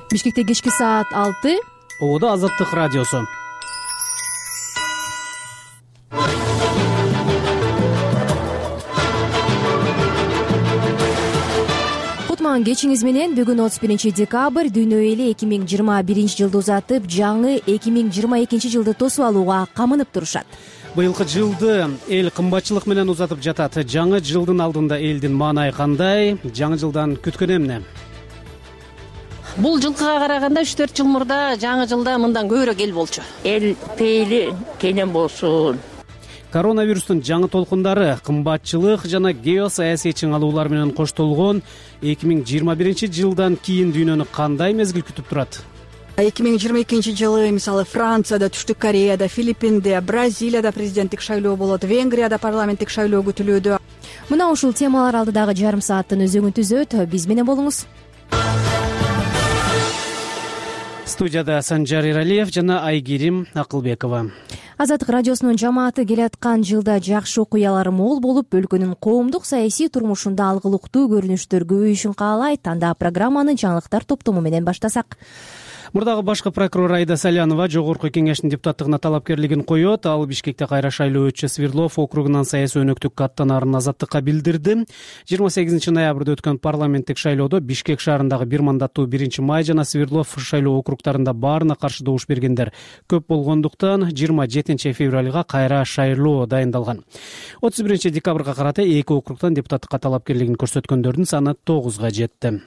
Бишкекте кечки саат 6. Ободо Азаттык радиосу. Кутман кечиңиз менен. Бүгүн 31 декабрь. Дүйнө эли 2021 жылды узатып, жаңы 2022 жылды тосуп алууга камынып турушат. Быйылкы жылды эл кымбатчылык менен узатып жатат. Жаңы жылдын алдында элдин маанайы кандай? Жаңы жылдан күткөн эмне? Бул жылкыга караганда 3-4 жыл мурда жаңы жылда мындан көбүрөөк эл болчу. Эл пейили кенен болсун. Коронавирустун жаңы толкундары, кымбатчылык жана геосаясий чыңалуулар менен коштолгон 2021 жылдан кийин дүйнөнү кандай мезгил күтүп турат? 2022 жылы мисалы Францияда, Түштүк Кореяда, Филиппинде, Бразилияда президенттик шайлоо болот, Венгрияда парламенттик шайлоо күтүлүүдө. Мына ушул темалар алдыдагы жарым сааттын өзөгүн түзөт. Биз менен болуңуз. Студияда Санжар Иралиев жана Айгерим Акылбекова. Азаттык радиосунун жамааты келаткан жылда жакшы окуялар мол болуп, өлкөнүн коомдук саясий турмушунда алгылыктуу көрүнүштөр көбөйүшүн каалайт. Анда программаны жаңылыктар топтому менен баштасак. Мурдагы башкы прокурор Айда Салянова жогорку кеңештин депутаттыгына талапкерлигин коет. Ал Бишкекте кайра шайлоо өтчү Свердлов округунан саясий өнөктүккө аттанаарын Азаттыкка билдирди. 28 ноябрда өткөн парламенттик шайлоодо Бишкек шаарындагы бир мандаттуу 1-Май жана Свердлов шайлоо округтарында баарына каршы добуш бергендер көп болгондуктан 27 февралга кайра шайлоо дайындалган. 31 декабрга карата эки округтан депутаттыкка талапкерлигин көрсөткөндөрдүн саны 9га жетти.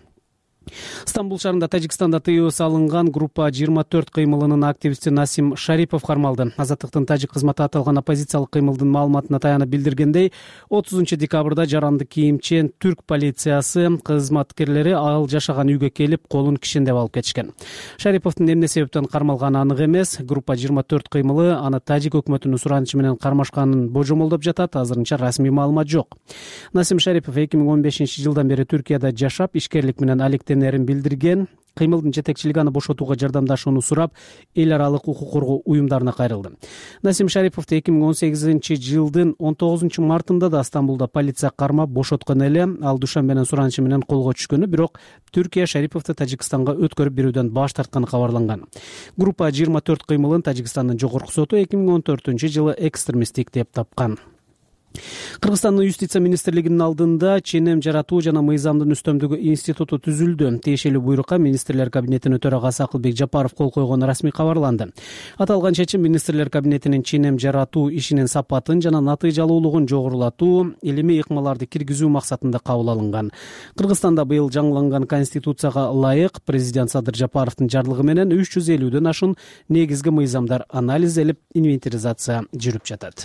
Стамбул шаарында Тажикстанда тыюу салынган группа 24 кыймылынын активисти Насим Шарипов кармалды. Азаттыктын тажик кызматы аталган оппозициялык кыймылдын маалыматына таянып билдиргендей, 30 декабрда жаранды кийимчен түрк полициясы кызматкерлери ал жашаган үйгө келип, колун кишендеп алып кетишкен. Шариповдун эмне себептен кармалганы анык эмес. Группа 24 кыймылы аны тажик өкмөтүнүн суранычы менен кармашканын божомолдоп жатат. Азырынча расмий маалымат жок. Насим Шарипов 2015 жылдан бери Түркияда жашап, ишкерлик менен алектенерин билдирген. Кыймылдын жетекчилиги аны бошотууга жардамдашууну сурап, эл аралык укук коргоо уюмдарына кайрылды. Насим Шариповду 2018 жылдын 19 мартында да Стамбулда полиция кармап бошоткон эле. Ал душанбенин суранычы менен колго түшкөнү, бирок Түркия Шариповду Тажикстанга өткөрүп берүүдөн баш тартканы кабарланган. Группа 24 кыймылын Тажикстандын жогорку соту 2014 жылы экстремисттик деп тапкан. Кыргызстандын юстиция министрлигинин алдында ченем жаратуу жана мыйзамдын үстөмдүгү институту түзүлдү. Тиешелүү буйрукка министрлер кабинетинин төрагасы Акылбек Жапаров кол койгону расмий кабарланды. Аталган чечим министрлер кабинетинин ченем жаратуу ишинин сапатын жана натыйжалуулугун жогорулатуу, илимий ыкмаларды киргизүү максатында кабыл алынган. Кыргызстанда быйыл жаңыланган конституцияга ылайык президент Садыр Жапаровдун жарлыгы менен 350дөн ашуун негизги мыйзамдар анализделип, инвентаризация жүрүп жатат.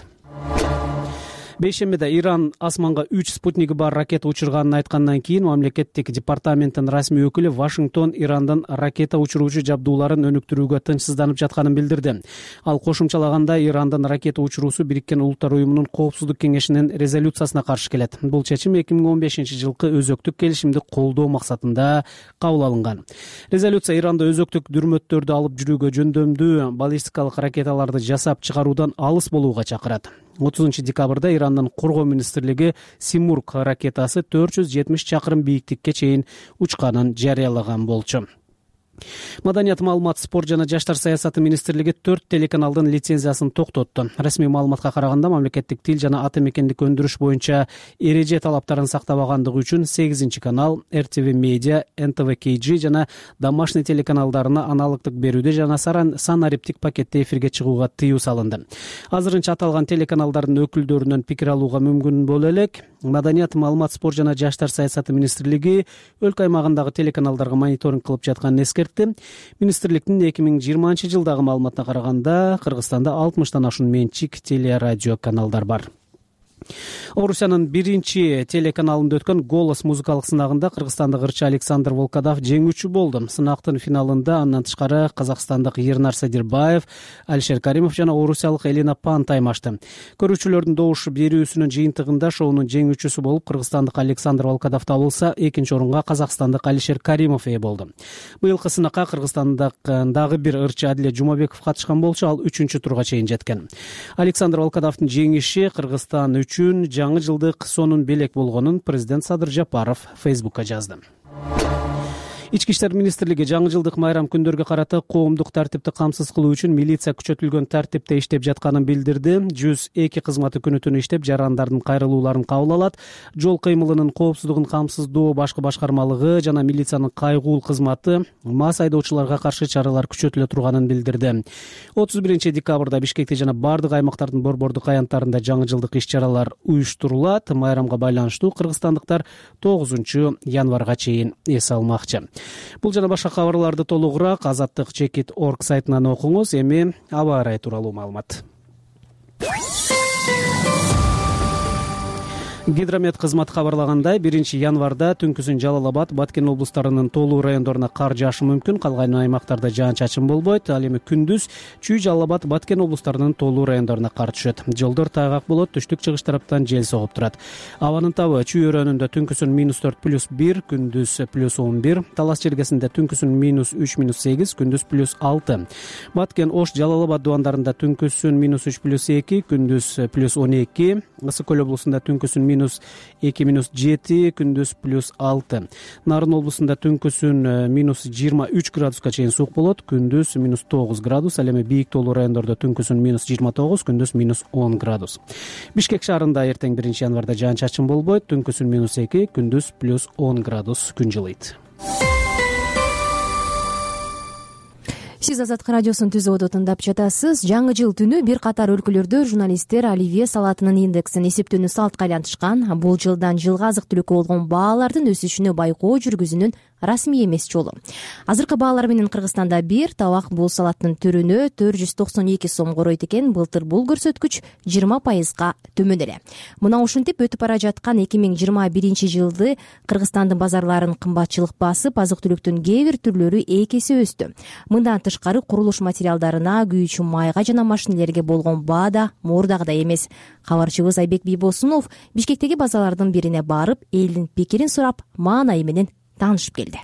Бейшембиде Иран асманга 3 спутниги бар ракета учурганын айткандан кийин мамлекеттик департаменттин расмий өкүлү Вашингтон Ирандан ракета учуруучу жабдууларын өнүктүрүүгө тынчсызданып жатканын билдирди. Ал кошумчалаганда Ирандан ракета учуруусу Бириккен Улуттар уюмунун Коопсуздук кеңешинин резолюциясына каршы келет. Бул чечим 2015 жылкы өзөктүк келишимди колдоо максатында кабыл алынган. Резолюция Иранда өзөктүк дүрмөттөрдү алып жүрүүгө жөндөмдүү баллистикалык ракеталарды жасап чыгаруудан алыс болууга чакырат. 30 декабрда Ирандын коргоо министрлиги Симург ракетасы 470 чакырым бийиктикке чейин учканын жарыялаган болчу. Маданият, маалымат, спорт жана жаштар саясаты министрлиги 4 телеканалдын лицензиясын токтотту. Расмий маалыматка караганда мамлекеттик тил жана ата мекендик өндүрүш боюнча эреже талаптарын сактабагандыгы үчүн 8 канал, РТВ Медиа, НТВ KG жана домашний телеканалдарына аналогдук берүүдө жана санариптик пакетте эфирге чыгууга тыюу салынды. Азырынча аталган телеканалдардын өкүлдөрүнөн пикир алууга мүмкүн боло элек. Маданият, маалымат, спорт жана жаштар саясаты министрлиги өлкө аймагындагы телеканалдарга мониторинг кылып жатканын эскертти. Министрликтин 2020 жылдагы маалыматына караганда Кыргызстанда 60тан ашуун менчик телерадио каналдар бар. Орусиянын биринчи телеканалында өткөн «Голос» музыкалык сынагында кыргызстандык ырчы Александр Волкодав жеңүүчү болду. Сынактын финалында андан тышкары казакстандык Ернар Садирбаев, Алишер Каримов жана орусиялык Элина Пан таймашты. Көрүүчүлөрдүн добуш берүүсүнүн жыйынтыгында шоунун жеңүүчүсү болуп кыргызстандык Александр Волкодав табылса, экинчи орунга казакстандык Алишер Каримов ээ болду. Быйылкы сынакка Кыргызстандык дагы бир ырчы Адиле Жумабеков катышкан болчу, ал 3-чү турга чейин жеткен. Александр Волкодовдун жеңиши Кыргызстан үчүн жаңы жылдык сонун белек болгонун президент Садыр Жапаров Фейсбукка жазды. Ички иштер министрлиги жаңы жылдык майрам күндөргө карата коомдук тартипти камсыз кылуу үчүн милиция күчөтүлгөн тартипте иштеп жатканын билдирди. 102 кызматы күнү-түнү иштеп, жарандардын кайрылууларын кабыл алат. Жол кыймылынын коопсуздугун камсыздоо башкы башкармалыгы жана милициянын кайгуул кызматы мас айдоочуларга каршы чаралар күчөтүлө турганын билдирди. 31 декабрда Бишкекте жана бардык аймактардын борбордук аянттарында жаңы жылдык иш-чаралар уюштурулат. Майрамга байланыштуу кыргызстандыктар 9 январга чейин эс алмакчы. Бул жана башка кабарларды толугураак Азаттык Чекит.org сайтынан окуңуз. Эми аба ырайы тууралуу маалымат. Гидромет кызматы кабарлагандай, 1 январда түнкүсүн Жалал Абад, Баткен облустарынын толуу райондоруна кар жаашы мүмкүн, калган аймактарда жаан-чачын болбойт. Ал эми күндүз Чүй, Жалал Абад, Баткен облустарынын толуу райондоруна кар түшөт. Жолдор тайгак болот, түштүк-чыгыш тараптан жел согуп турат. Абанын табы Чүй өрөөнүндө түнкүсүн -4 +1, күндүз +11, Талас жергесинде түнкүсүн -3 -8, күндүз +6. Баткен, Ош, Жалал Абад дубандарында түнкүсүн -3 +2, күндүз +12, Ысык көл облусунда түнкүсүн -2 -7, күндүз +6. Нарын облусунда түнкүсүн -23 градуска чейин суук болот, күндүз -9 градус. Ал эми бийик тоолуу райондордо түнкүсүн -29, күндүз -10 градус. Бишкек шаарында эртең 1 январда жаан-чачын болбойт, түнкүсүн -2, күндүз +10 градус күн жылыйт. Сиз Азаттык радиосун түзүүдө тыңдап жатасыз. Жаңы жыл түнү бир катар өлкөлөрдө журналисттер оливье салатынын индексин эсептөөнү салтка айлантышкан. Бул жылдан жылга азык-түлүккө болгон баалардын өсүшүнө байкоо жүргүзүүнүн расмий эмес жолу. Азыркы баалар менен Кыргызстанда бир табак бул салаттын түрүнө 492 сом коройт экен. Былтыр бул көрсөткүч 20%га төмөн эле. Мына ушинтип өтүп бара жаткан 2021 жылды Кыргызстандын базарларын кымбатчылык басып, азык-түлүктүн кээ бир түрлөрү 2 эсе өстү. Мындан тышкары курулуш материалдарына, күйүүчү майга жана машинелерге болгон баа да мурдагыдай эмес. Кабарчыбыз Айбек Бийбосунов Бишкектеги базарлардын бирине барып, элдин пикирин сурап, маанайы менен таанышып келди.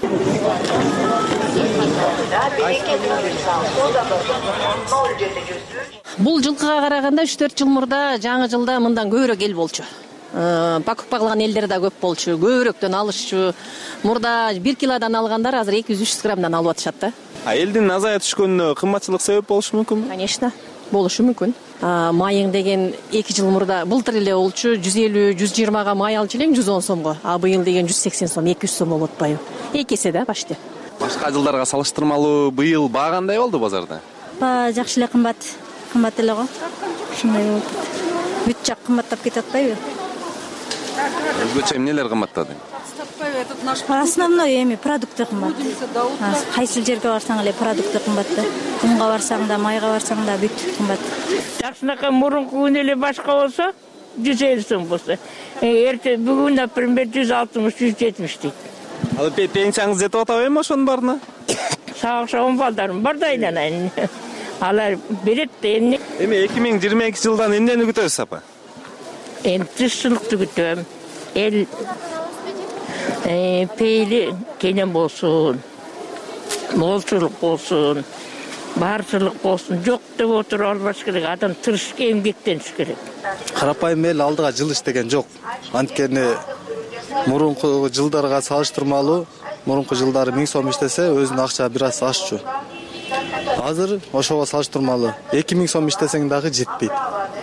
Бул жылкыга караганда 3-4 жыл мурда жаңы жылда мындан көбүрөөк эл болчу. Покупка кылган элдер да көп болчу, көбүрөөктөн алышчу. Мурда 1 килодан алгандар азыр 200-300 граммдан алып атышат да. Элдин азая түшкөнүнө кымбатчылык себеп болушу мүмкүнбү? Конечно, болушу мүмкүн. Майың деген 2 жыл мурда былтыр эле болчу, 150-120га май алчу элең 110 сомго. Быйыл деген 180 сом, 200 сом болот атпайбы? 2 эсе да почти. Башка жылдарга салыштырмалуу быйыл баа кандай болду базарда? Баа жакшы эле кымбат эле го. Ушундай болуп. Бүт жак кымбаттап кетип атпайбы? Өзгөчө эмнелер кымбаттады? Основной эми продукты кымбат. Кайсы жерге барсаң эле продукты кымбат да. Унга барсаң да, майга барсаң да бүт кымбат. Жакшынакай мурунку күн эле башка болсо 150 сом болсо. Эрте бүгүн например 160-170 дейт. Ал пенсияңыз жетип атабы эми ошонун барына? Сагышаган балдарым бар да айланайын. Алар берет да эмне. Эми 2022 жылдан эмнени күтөсүз апа? Тынччылыкты күтөм. Эл пейли кенен болсун. Молчулук болсун. Барчылык болсун. Жок деп отуруп албаш керек. Адам тырышып эмгектениш керек. Карапайым эл алдыга жыл иштеген жок. Анткени мурунку жылдарга салыштырмалуу, мурунку жылдары 1000 сом иштесе, өзүнүн акча бир аз ашчу. Азыр ошого салыштырмалуу 2000 сом иштесең дагы жетпейт.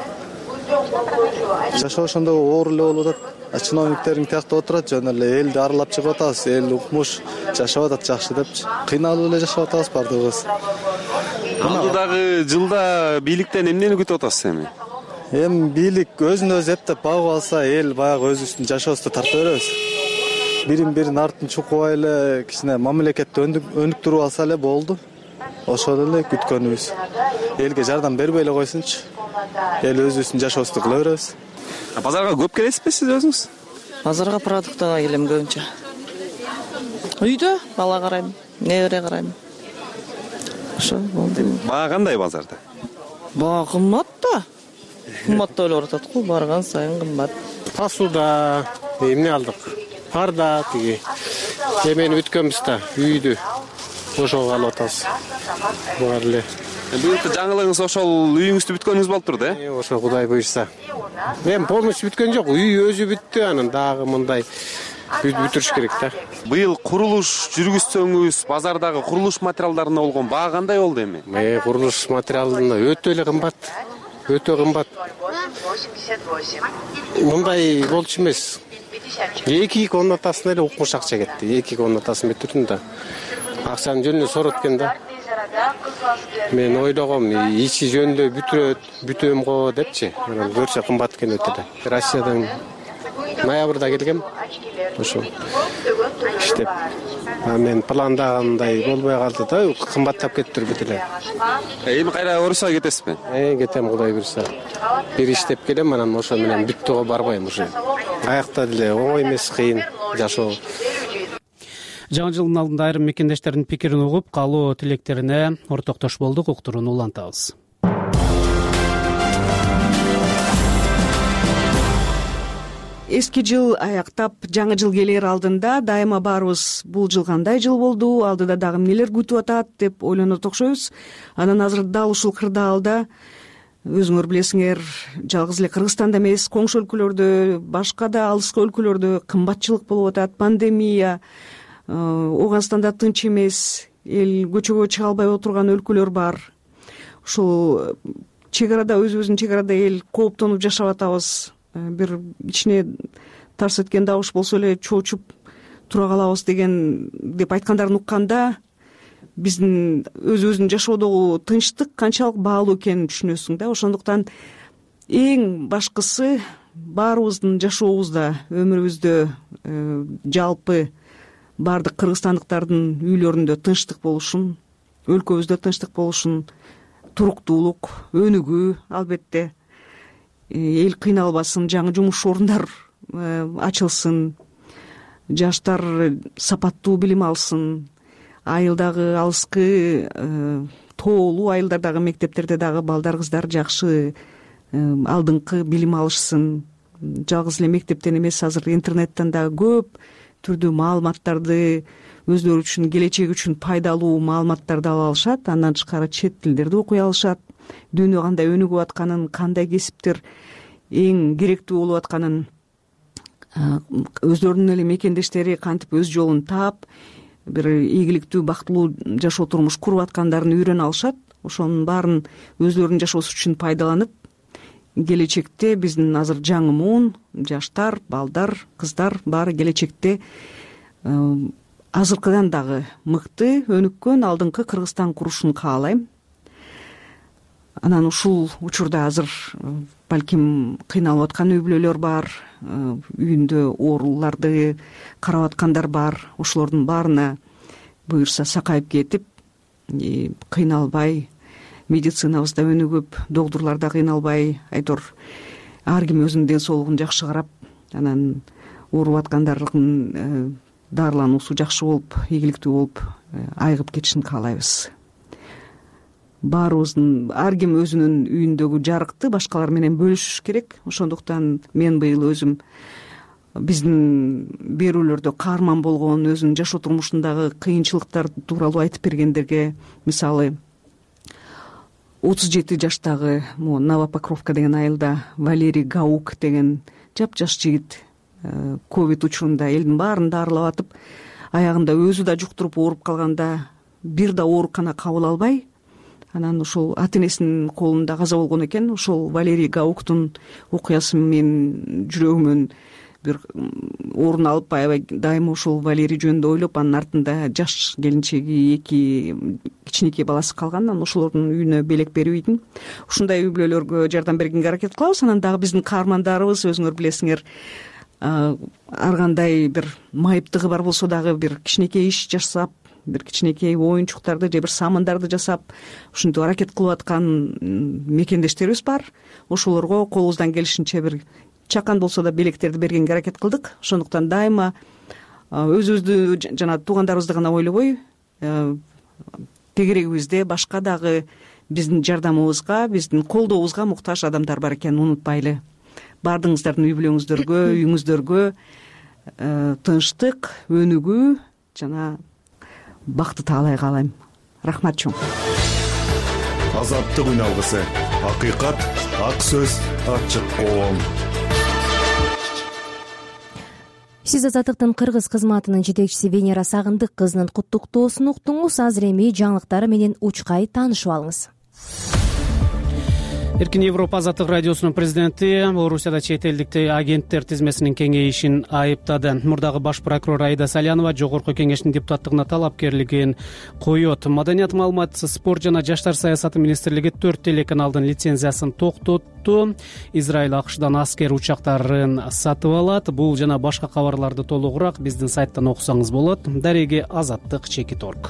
Жашоо ошондой оор эле болуп атат. Чиновниктериң тияктап отурат, жөн эле элди аралап чыгып атабыз, эл укмуш жашап атат жакшы депчи. Кыйналып эле жашап атабыз бардыгыбыз. Алдыдагы жылда бийликтен эмнени күтүп атасыз эми? Эми бийлик өзүн өзү эптеп багып алса, эл баягы өзүбүздүн жашообузду тарта беребиз. Бирин артын чукубай эле кичине мамлекетти өнүктүрүп алса эле болду. Ошол эле күткөнүбүз. Элге жардам бербей эле койсунчу. Эл өзүбүздүн жашообузду кыла беребиз. Базарга көп келесизби сиз өзүңүз? Базарга продуктага келем көбүнчө. Үйдө бала карайм, небере карайм. Ошо болду. Баа кандай базарда? Баа кымбат да. Кымбат эле атат го, барган сайын кымбат. Тасуда эмне алдык? Парда тиги. Эмени бүткөнбүз да, үйдү. Ошого алып атабыз. Бар эле. Быйылкы жаңылыгыңыз ошол үйүңүздү бүткөнүңүз болуп турду, Ошо Кудай буйрса. Полностью бүткөн жок, үй өзү бүттү, анан дагы мындай бүтүрүш керек да. Быйыл курулуш жүргүзсөңүз, базардагы курулуш материалдарына болгон баа кандай болду эми? Курулуш материалына өтө эле кымбат. Өтө кымбат. Мындай болчу эмес. 2 комнатасына эле укмуш акча кетти. 2 комнатасын бүтүрдүм да. Акчаны жөнүндө сорот экен да. Мен ойлогом, ичи жөнүндө бүтөм го депчи. Анан көрсө кымбат экен өтө эле. Россиядан ноябрда келгем. Ошо иштеп. Мен пландагандай болбой калды да, кымбаттап кетти бүт эле. Эми кайра Орусияга кетесизби? Кетем, Кудай буйрса. Бир иштеп келем, анан ошо менен бүттөгө барбайм уже. Аякта деле оңой эмес, кыйын жашоо. Жаңы жылдын алдында айрым мекендештердин пикирин угуп, каалоо тилектерине ортоктош болдук. Уктурууну улантабыз. Эски жыл аяктап, жаңы жыл келер алдында дайыма баарыбыз бул жыл кандай жыл болду, алдыда дагы эмнелер күтүп атат деп ойлонот окшойбуз. Анан азыр дал ушул кырдаалда өзүңөр билесиңер, жалгыз эле Кыргызстанда эмес, коңшу өлкөлөрдө, башка да алыскы өлкөлөрдө кымбатчылык болуп атат, пандемия, Ооганстанда тынч эмес, эл көчөгө чыга албай отурган өлкөлөр бар. Ушул чек арада, өзүбүздүн чек арада эл кооптонуп жашап атабыз. Бир ичине тарс эткен добуш болсо эле чоочуп тура калабыз деп айткандарын укканда, биздин өзүбүздүн жашоодогу тынчтык канчалык баалуу экенин түшүнөсүң да. Ошондуктан эң башкысы баарыбыздын жашообузда, өмүрүбүздө жалпы баардык кыргызстандыктардын үйлөрүндө тынчтык болушун, өлкөбүздө тынчтык болушун, туруктуулук, өнүгүү, албетте эл кыйналбасын, жаңы жумуш орундар ачылсын, жаштар сапаттуу билим алсын, айылдагы алыскы тоолуу айылдардагы мектептерде дагы балдар, кыздар жакшы алдыңкы билим алышсын. Жалгыз эле мектептен эмес, азыр интернеттен дагы көп түрдүү маалыматтарды, өзлөрү үчүн, келечеги үчүн пайдалуу маалыматтарды ала алышат. Андан тышкары чет тилдерди окуй алышат. Дүйнө кандай өнүгүп атканын, кандай кесиптер эң керектүү болуп атканын, өзлөрүнүн эле мекендештери кантип өз жолун таап, бир ийгиликтүү, бактылуу жашоо турмуш куруп аткандарын үйрөнө алышат. Ошонун баарын өзлөрүнүн жашоосу үчүн пайдаланып, келечекте биздин азыр жаңы муун, жаштар, балдар, кыздар баары келечекте азыркыдан дагы мыкты, өнүккөн, алдыңкы Кыргызстан курушун каалайм. Анан ушул учурда азыр балким кыйналып аткан үй бүлөлөр бар, үйүндө ооруларды карап аткандар бар. Ошолордун баарына буюрса сакайып кетип, кыйналбай, медицинабызда өнүгүп, докторлор да кыйналбай, айтор ар ким өзүнүн ден соолугун жакшы карап, анан ооруп аткандардын дарылануусу жакшы болуп, ийгиликтүү болуп айыгып кетишин каалайбыз. Баарыбыздын, ар ким өзүнүн үйүндөгү жарыкты башкалар менен бөлүшүш керек. Ошондуктан мен быйыл өзүм биздин берүүлөрдө каарман болгон, өзүнүн жашоо турмушундагы кыйынчылыктар тууралуу айтып бергендерге, мисалы 37 жаштагы Новопокровка деген айылда Валерий Гаук деген жапжаш жигит ковид учурунда элдин баарын дарылап атып, аягында өзү да жуктуруп ооруп калганда бир да оорукана кабыл албай, анан ошол ата энесинин колунда каза болгон экен. Ошол Валерий Гауктун окуясы менин жүрөгүмөн бир орун алып, аябай дайыма ошол Валерий жөнүндө ойлоп, анын артында жаш келинчеги, 2 кичинекей баласы калган. Анан ошолордун үйүнө белек берип ийдим. Ушундай үй бүлөлөргө жардам бергенге аракет кылабыз. Анан дагы биздин каармандарыбыз, өзүңөр билесиңер, ар кандай бир майыптыгы бар болсо дагы бир кичинекей иш жасап, бир кичинекей оюнчуктарды же бир самындарды жасап, ушинтип аракет кылып аткан мекендештерибиз бар. Ошолорго колубуздан келишинче бир чакан болсо да белектерди бергенге аракет кылдык. Ошондуктан дайыма өзүбүздү жана туугандарыбызды гана ойлобой, тегерегибизде башка дагы биздин жардамыбызга, биздин колдообузга муктаж адамдар бар экенин унутпайлы. Баардыгыңыздардын үй бүлөңүздөргө, үйүңүздөргө тынчтык, өнүгүү жана бакты таалай каалайм. Рахмат чоң. Азаттык үн алгысы, акыйкат, ак сөз, ачык коом. Сиз Азаттыктын кыргыз кызматынын жетекчиси Венера Сагындык кызынын куттуктоосун уктуңуз. Азыр эми жаңылыктар менен учкай таанышып алыңыз. Эркин Европа Азаттык радиосунун президенти Орусияда чет элдик агенттер тизмесинин кеңейишин айыптады. Мурдагы баш прокурор Аида Салянова Жогорку кеңештин депутаттыгына талапкерлигин коет. Маданият, маалымат, спорт жана жаштар саясаты министрлиги 4 телеканалдын лицензиясын токтотту. Израиль АКШдан аскер учактарын сатып алат. Бул жана башка кабарларды толугураак биздин сайттан окусаңыз болот. Дареги Азаттык.org.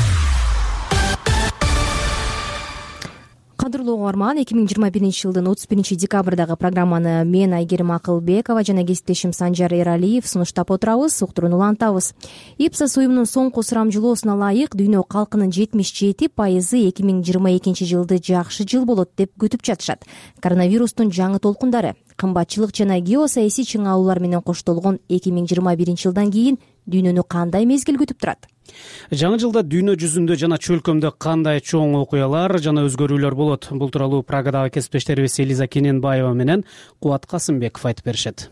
Кадырлуу угарман, 2021-жылдын 31 декабрдагы программаны мен Айгерим Акылбекова жана кесиптешим Санжар Эралиев сунуштап отурабыз, уктурууну улантабыз. Ипсос уюмунун соңку сурамжылоосуна ылайык дүйнө калкынын 77% 2022 жылды жакшы жыл болот деп күтүп жатышат. Коронавирустун жаңы толкундары, кымбатчылык жана геосаясий чыңалуулар менен коштолгон 2021 жылдан кийин дүйнөнү кандай мезгил күтүп турат? Жаңы жылда дүйнө жүзүндө жана чөлкөмдө кандай чоң окуялар жана өзгөрүүлөр болот? Бул тууралуу Прагадагы кесиптештерибиз Элиза Кененбаева менен Кубат Касымбеков айтып беришет.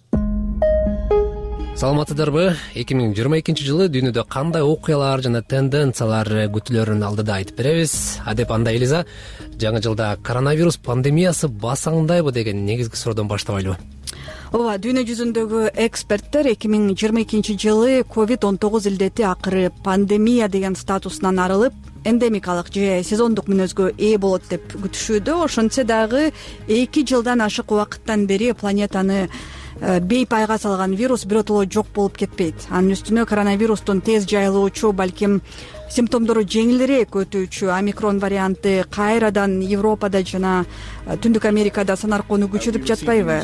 Саламатсыздарбы? 2022 жылы дүйнөдө кандай окуялар жана тенденциялар күтүлөрүн алдыда айтып беребиз. Адеп анда Элиза, жаңы жылда коронавирус пандемиясы басаңдайбы деген негизги суроодон баштабайлыбы? Ооба, дүйнө жүзүндөгү эксперттер 2022 жылы COVID-19 илдети акыры пандемия деген статусунан арылып, эндемикалык же сезондук мүнөзгө ээ болот деп күтүшүүдө. Ошентсе дагы 2 жылдан ашык убакыттан бери планетаны бейпайга салган вирус биротоло жок болуп кетпейт. Анын үстүнө коронавирустун тез жайылуучу, балким симптомдору жеңилирээк өтүүчү омикрон варианты кайрадан Европада жана Түндүк Америкада санаркоону күчөтүп жатпайбы?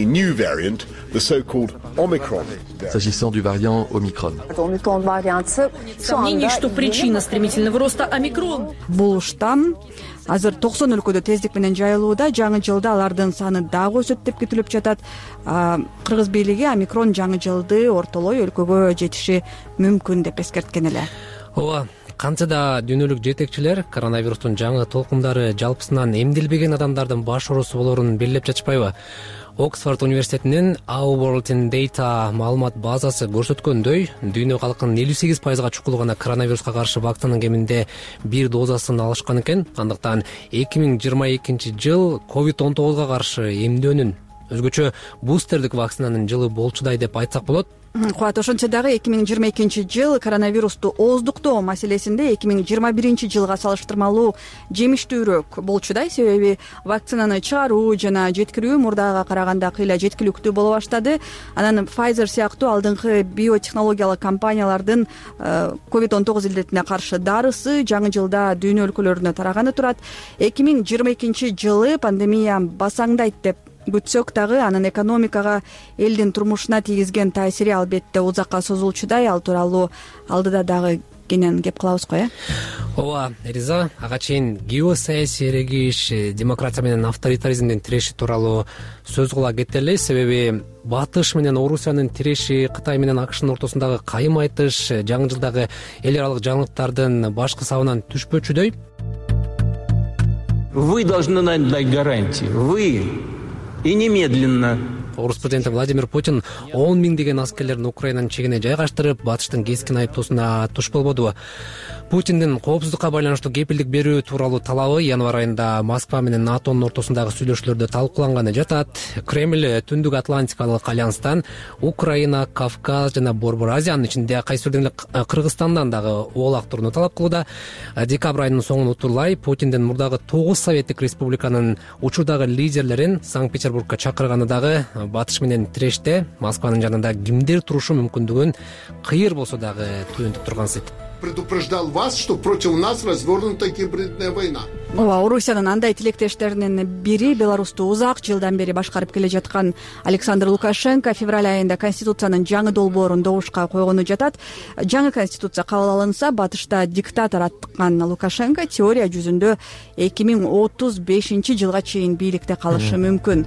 S'agissant du variant Omicron. Сомнений, что причина стремительного роста омикрон. Бул штамм азыр 90 өлкөдө тездик менен жайылууда. Жаңы жылда алардын саны дагы өсөт деп күтүлүп жатат. Кыргыз бийлиги омикрон жаңы жылды ортолой өлкөгө жетиши мүмкүн деп эскерткен эле. Ооба, кантсе да дүйнөлүк жетекчилер коронавирустун жаңы толкундары жалпысынан эмдилбеген адамдардын баш оорусу болорун белгилеп жатышпайбы? Оксфорд университетинин Our World in Data маалымат базасы көрсөткөндөй, дүйнө калкынын 58%га чукулу гана коронавируска каршы вакцинанын кеминде 1 дозасын алышкан экен. Андыктан 2022 жыл COVID-19га каршы эмдөөнүн, өзгөчө бустердик вакцинанын жылы болчудай деп айтсак болот. Кубат, ошентсе дагы 2022 жыл коронавирусту ооздуктоо маселесинде 2021 жылга салыштырмалуу жемиштүүрөөк болчудай. Себеби вакцинаны чыгаруу жана жеткирүү мурдага караганда кыйла жеткиликтүү боло баштады. Анан Pfizer сыяктуу алдыңкы биотехнологиялык компаниялардын COVID-19 илдетине каршы дарысы жаңы жылда дүйнө өлкөлөрүнө тараганы турат. 2022 жылы пандемия басаңдайт деп күтсөк дагы анын экономикага, элдин турмушуна тийгизген таасири албетте узакка созулчудай. Ал тууралуу алдыда дагы кенен кеп кылабыз го, Ооба, Элиза, ага чейин геосаясий эрегиш, демократия менен авторитаризмдин тиреши тууралуу сөз кыла кетели. Себеби Батыш менен Орусиянын тиреши, Кытай менен АКШнын ортосундагы кайым айтыш жаңы жылдагы эл аралык жаңылыктардын башкы сабынан түшпөчүдөй. Вы должны нам дать гарантии. Вы и немедленно. Орус президенти Владимир Путин 10 миңдеген аскерлерин Украинанын чегине жайгаштырып, Батыштын кескин айыптоосуна туш болбоду. Путиндин коопсуздукка байланыштуу кепилдик берүү тууралуу талабы январь айында Москва менен НАТОнун ортосундагы сүйлөшүүлөрдө талкууланганы жатат. Кремль Түндүк Атлантикалык альянстан Украина, Кавказ жана Борбор Азиянын ичинде кайсы бир Кыргызстандан дагы оолак турууну талап кылууда. Декабрь айынын соңун утурлай Путиндин мурдагы 9 советтик республиканын учурдагы лидерлерин Санкт-Петербургка чакырганы дагы Батыш менен тиреште Москванын жанында кимдер турушу мүмкүндүгүн кыйыр болсо дагы туюнтуп тургансыйт. Предупреждал вас, что против нас развернута гибридная война. Ооба, Орусиянын андай тилектештеринин бири Беларусту узак жылдан бери башкарып келе жаткан Александр Лукашенко февраль айында Конституциянын жаңы долбоорун добушка койгону жатат. Жаңы Конституция кабыл алынса, Батышта диктатор аттыккан Лукашенко теория жүзүндө 2035 жылга чейин бийликте калышы мүмкүн.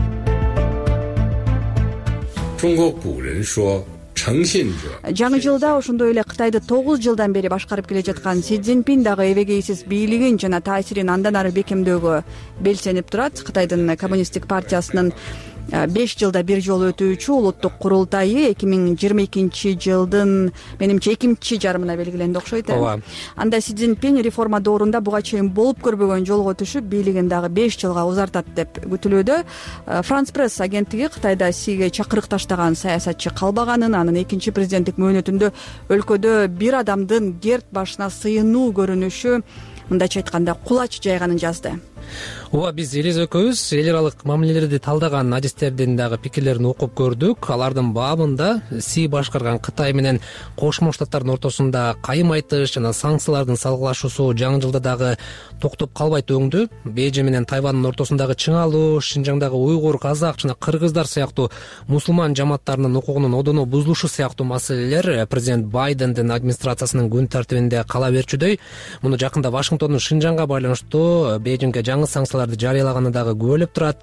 Жаңы жылда ошондой эле Кытайды 9 жылдан бери башкарып келе жаткан Си Цзиньпин дагы эбегейсиз бийлигин жана таасирин андан ары бекемдөөгө белсенип турат. Кытайдын коммунисттик партиясынын 5 жылда бир жолу өтүүчү улуттук курултайы 2022 жылдын менимче экинчи жарымына белгиленди окшойт. Ооба. Анда Си Цзиньпин реформа доорунда буга чейин болуп көрбөгөн жолго түшүп, бийлигин дагы 5 жылга узартат деп күтүлүүдө. Франс пресс агенттиги Кытайда Сиге чакырык таштаган саясатчы калбаганын, анын экинчи президенттик мөөнөтүндө өлкөдө бир адамдын герд башына сыйынуу көрүнүшү, мындайча айтканда, кулач жайганын жазды. Ооба, биз Элиза экөөбүз эл аралык мамилелерди талдаган адистердин дагы пикирлерин окуп көрдүк. Алардын баабында Си башкарган Кытай менен Кошмо Штаттардын ортосунда кайым айтыш жана санкциялардын салгылашуусу жаңы жылда дагы токтоп калбайт өңдү. Бейжиң менен Тайвандын ортосундагы чыңалуу, Шинжаңдагы уйгур, казак жана кыргыздар сыяктуу мусулман жамааттарынын укугунун одоно бузулушу сыяктуу маселелер президент Байдендин администрациясынын күн тартибинде кала берчүдөй. Муну жакында Вашингтондун Шинжаңга байланыштуу Бейжиңге жаңы санкцияларды жарыялаганы дагы күбөлөп турат.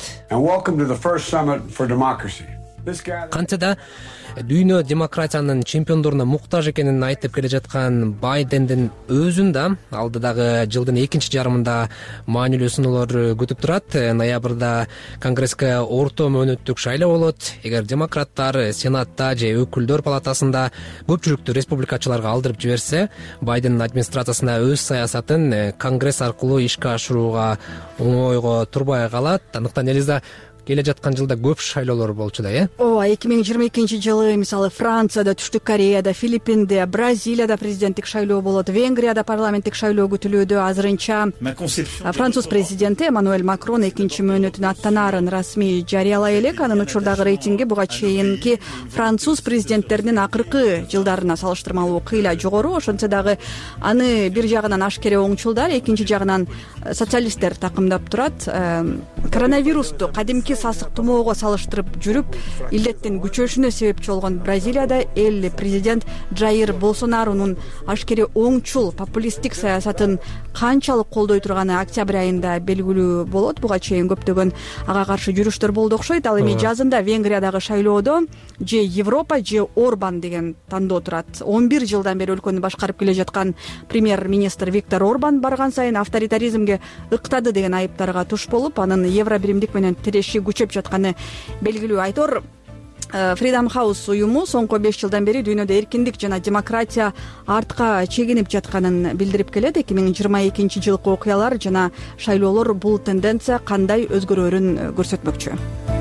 Кантсе да дүйнө демократиянын чемпиондоруна муктаж экенин айтып келе жаткан Байдендин өзүн да алдыдагы жылдын экинчи жарымында маанилүү сыноолор күтүп турат. Ноябрда Конгресске орто мөөнөттүк шайлоо болот. Эгер демократтар Сенатта же өкүлдөр палатасында көпчүлүктү республикачыларга алдырып жиберсе, Байдендин администрациясына өз саясатын Конгресс аркылуу ишке ашырууга оңойго турбай калат. Андыктан Элиза, келе жаткан жылда көп шайлоолор болчу да, Ооба, 2022 жылы мисалы Францияда, Түштүк Кореяда, Филиппинде, Бразилияда президенттик шайлоо болот, Венгрияда парламенттик шайлоо күтүлүүдө. Азырынча француз президенти Эммануэль Макрон экинчи мөөнөтүнө аттанаарын расмий жарыялай элек. Анын учурдагы рейтинги буга чейинки француз президенттеринин акыркы жылдарына салыштырмалуу кыйла жогору. Ошентсе дагы аны бир жагынан ашкере оңчулдар, экинчи жагынан социалисттер такымдап турат. Коронавирусту кадимки сасык тумоого салыштырып жүрүп, илдеттин күчөшүнө себепчи болгон Бразилияда эл президент Джаир Болсонарунун ашкере оңчул популисттик саясатын канчалык колдой турганы октябрь айында белгилүү болот. Буга чейин көптөгөн ага каршы жүрүштөр болду окшойт. Ал эми жазында Венгриядагы шайлоодо же Европа же Орбан деген тандоо турат. 11 жылдан бери өлкөнү башкарып келе жаткан премьер-министр Виктор Орбан барган сайын авторитаризмге ыктады деген айыптарга туш болуп, анын евро биримдик менен тиреши күчөп жатканы белгилүү. Айтор Freedom House уюму соңку 5 жылдан бери дүйнөдө эркиндик жана демократия артка чегинип жатканын билдирип келет. 2022 жылкы окуялар жана шайлоолор бул тенденция кандай өзгөрөөрүн көрсөтмөкчү.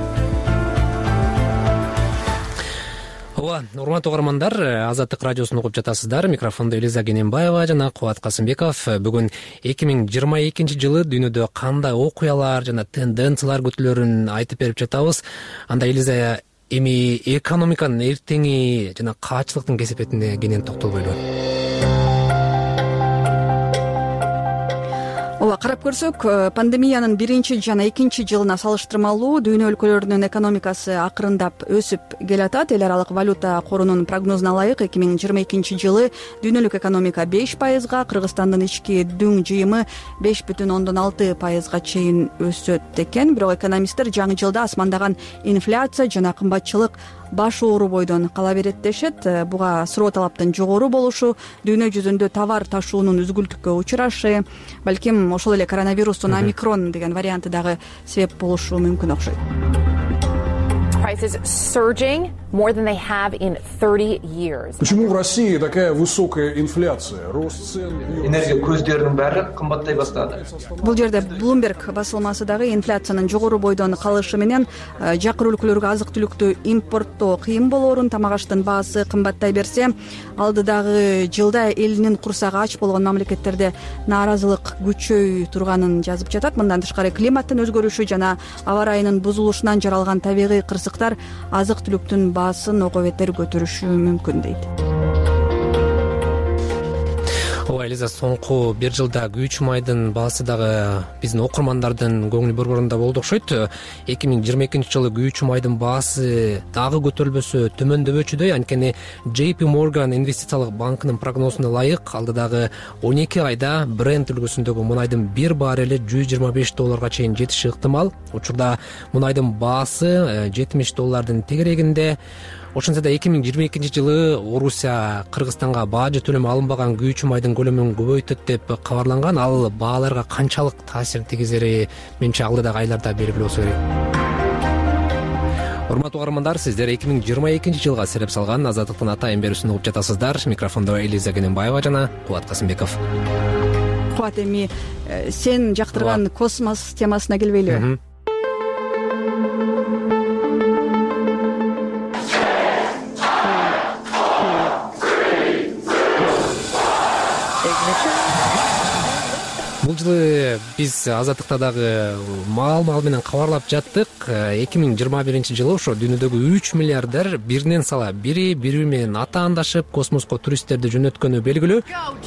Ооба, урматтуу угармандар, Азаттык радиосун угуп жатасыздар. Микрофондо Элиза Кененбаева жана Кубат Касымбеков. Бүгүн 2022 жылы дүйнөдө кандай окуялар жана тенденциялар күтүлөрүн айтып берип жатабыз. Анда Элиза, эми экономиканын эртеңи жана каачылыктын кесепетине кенен токтолбойлу. Ооба, карап көрсөк, пандемиянын биринчи жана экинчи жылына салыштырмалуу дүйнө өлкөлөрүнүн экономикасы акырындап өсүп келатат. Эл аралык валюта корунун прогнозуна ылайык 2022 жылы дүйнөлүк экономика 5%, Кыргызстандын ички дүң жыйымы 5,6%га чейин өсөт экен. Бирок экономисттер жаңы жылда асмандаган инфляция жана кымбатчылык баш оору бойдон кала берет дешет. Буга суроо талаптын жогору болушу, дүйнө жүзүндө товар ташуунун үзгүлтүккө учурашы, балким ошол эле коронавирустун омикрон деген варианты дагы себеп болушу мүмкүн окшойт. Почему в России такая высокая инфляция? Рост цен. Энергия көздөрүнүн баары кымбаттай баштады. Бул жерде Bloomberg басылмасы дагы инфляциянын жогору бойдон калышы менен жакыр өлкөлөргө азык-түлүктү импорттоо кыйын болоорун, тамак аштын баасы кымбаттай берсе, алдыдагы жылда элинин курсагы ач болгон мамлекеттерде нааразылык күчөй турганын жазып жатат. Мындан тышкары климаттын өзгөрүшү жана аба ырайынын бузулушунан жаралган табигый кырсыктар азык-түлүктүн баасын ого бетер көтөрүшү мүмкүн дейт. Ооба, Элиза, соңку бир жылда күйүүчү майдын баасы дагы биздин окурмандардын көңүл борборунда болду окшойт. 2022 жылы күйүүчү майдын баасы дагы көтөрүлбөсө төмөндөбөчүдөй. Анткени JP Morgan инвестициялык банкынын прогнозуна ылайык, алдыдагы 12 айда Brent үлгүсүндөгү мунайдын бир баррели $125 чейин жетиши ыктымал. Учурда мунайдын баасы $70 тегерегинде. Ошентсе да 2022 жылы Орусия Кыргызстанга баажы төлөм алынбаган күйүүчү майдын көлөмүн көбөйтөт деп кабарланган. Ал бааларга канчалык таасир тийгизери менче алдыдагы айларда белгилүү болсо керек. урматтуу угармандар, сиздер 2022-жылга сереп салган Азаттыктын атайын берүүсүн угуп жатасыздар. Микрофондо Элиза Кененбаева жана Кубат Касымбеков. Кубат, эми сен жактырган космос темасына келбейлиби? Бул жылы биз Азаттыкта дагы мал менен кабарлап жаттык. 2021-жылы ошо дүйнөдөгү 3 миллиардер биринен сала бири менен атаандашып космоско туристтерди жөнөткөнү белгилүү.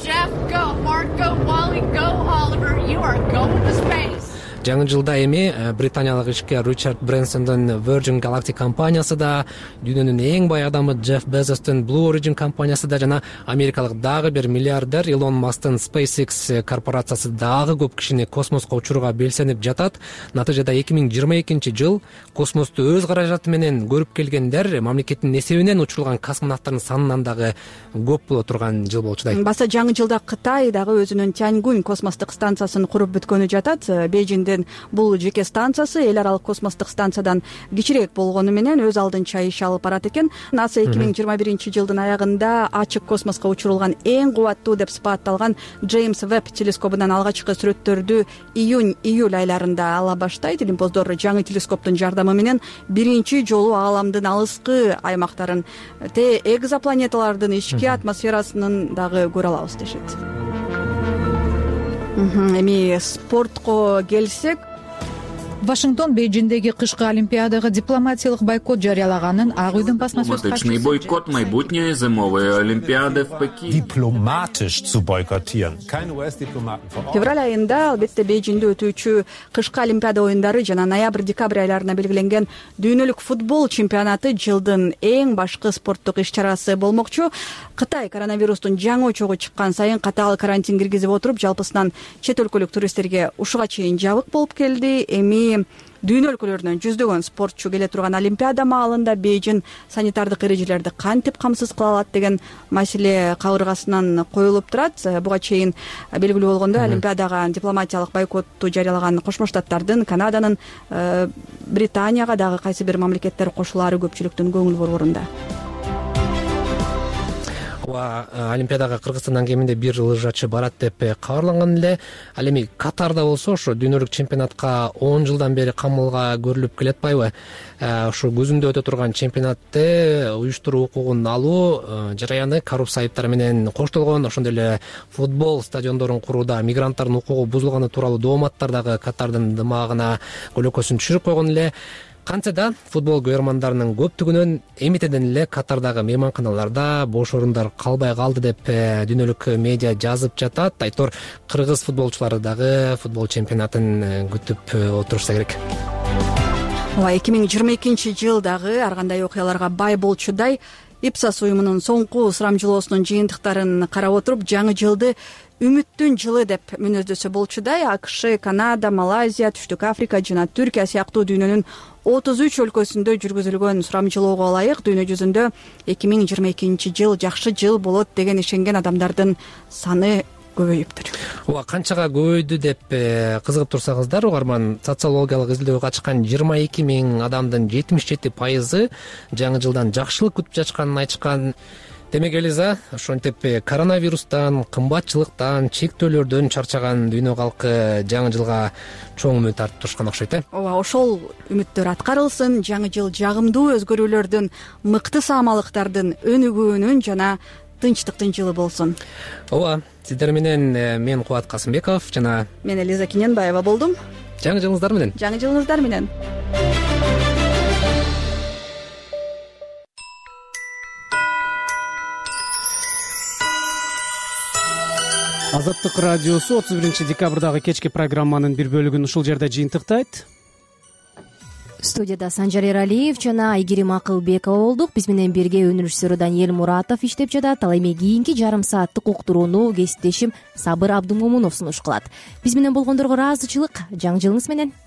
Жаңы жылда эми британиялык ишкер Ричард Брэнсондун Virgin Galactic компаниясы да, дүйнөнүн эң бай адамы Джефф Безостун Blue Origin компаниясы да жана америкалык дагы бир миллиардер Илон Масктын SpaceX корпорациясы дагы көп кишини космоско учурууга белсенип жатат. Натыйжада 2022-жыл космосту өз каражаты менен көрүп келгендер мамлекеттин эсебинен учурулган космонавттардын санынан дагы көп боло турган жыл болчудай. Баса жаңы жылда Кытай дагы өзүнүн Тяньгунь космостук станциясын куруп бүткөнү жатат. Бейжиңдин бул жеке станциясы эл аралык космостук станциядан кичирээк болгону менен өз алдынча иш алып барат экен. НАСА 2021-жылдын аягында ачык космоско учурулган эң кубаттуу деп сыпатталган Джеймс Веб телескобунан алгачкы сүрөттөрдү июнь-июль айларында ала баштайт. Илимпоздор жаңы телескоптун жардамы менен биринчи жолу ааламдын алыскы аймактарын, экзопланеталардын ички атмосферасын дагы көрө алабыз дешет. Эми спортко келсек, Вашингтон Бейжиңдеги кышкы олимпиадага дипломатиялык бойкот жарыялаганын Ак үйдүн басма-сөз Дипломатичный бойкот майбутней зимовой олимпиады в Пекине. Дипломатиш zu boykottieren. Февраль айында албетте Бейжиңде өтүүчү кышкы олимпиада оюндары жана ноябрь-декабрь айларына белгиленген дүйнөлүк футбол чемпионаты жылдын эң башкы спорттук иш-чарасы болмокчу. Кытай коронавирустун жаңы очогу чыккан сайын катаал карантин киргизип отуруп, жалпысынан чет өлкөлүк туристтерге ушуга чейин жабык болуп келди. Эми дүйнө өлкөлөрүнөн жүздөгөн спортчу келе турган олимпиада маалында Бейжиң санитардык эрежелерди кантип камсыз кыла алат деген маселе кабыргасынан коюлуп турат. Буга чейин белгилүү болгондой, олимпиадага дипломатиялык бойкотту жарыялаган Кошмо Штаттардын, Канаданын, Британияга дагы кайсы бир мамлекеттер кошулаары көпчүлүктүн көңүл борборунда. Олимпиадага Кыргызстандан кеминде бир лыжачы барат деп кабарланган эле. Ал эми Катарда болсо ошо дүйнөлүк чемпионатка 10 жылдан бери камылга көрүлүп келатпайбы? Ошо көзүндө өтө турган чемпионатты уюштуруу укугун алуу жараяны коррупция айыптары менен коштолгон. Ошондой эле футбол стадиондорун курууда мигранттардын укугу бузулганы тууралуу дооматтар дагы Катардын дымагына көлөкөсүн түшүрүп койгон эле. Кантсе да футбол көрөрмандарынын көптүгүнөн эмитеден эле Катардагы мейманканаларда бош орундар калбай калды деп дүйнөлүк медиа жазып жатат. Айтор кыргыз футболчулары дагы футбол чемпионатын күтүп отурушса керек. 2022-жыл дагы ар кандай окуяларга бай болчудай. Ipsos уюмунун соңку сурамжылоосунун жыйынтыктарын карап отуруп, жаңы жылды үмүттүн жылы деп мүнөздөсө болчудай. АКШ, Канада, Малайзия, Түштүк Африка жана Түркия сыяктуу дүйнөнүн 33 өлкөсүндө жүргүзүлгөн сурамжылоого ылайык дүйнө жүзүндө 2022-жыл жакшы жыл болот деген ишенген адамдардын саны көбөйүптүр. Канчага көбөйдү деп кызыгып турсаңыздар, угарман, социологиялык изилдөөгө катышкан 22 000 адамдын 77% жаңы жылдан жакшылык күтүп жатканын айтышкан. Демек, Элиза, ошентип коронавирустан, кымбатчылыктан, чектөөлөрдөн чарчаган дүйнө калкы жаңы жылга чоң үмүт артып турушкан окшойт. Ошол үмүттөр аткарылсын, жаңы жыл жагымдуу өзгөрүүлөрдүн, мыкты саамалыктардын өнүгүүнүн жана тынчтыктын жылы болсун. Сиздер менен мен Кубат Касымбеков жана мен Элиза Кененбаева болдум. Жаңы жылыңыздар менен. Жаңы жылыңыздар менен. Азаттык радиосу 31-декабрдагы кечки программанын бир бөлүгүн ушул жерде жыйынтыктайт. Студияда Санжар Эралиев жана Айгерим Акылбекова болдук. Биз менен бирге өнөр режиссеру Даниэль Муратов иштеп жатат. Ал эми кийинки жарым сааттык уктурууну кесиптешим Сабыр Абдымомунов сунуш кылат. Биз менен болгондорго ыраазычылык. Жаңы жылыңыз менен.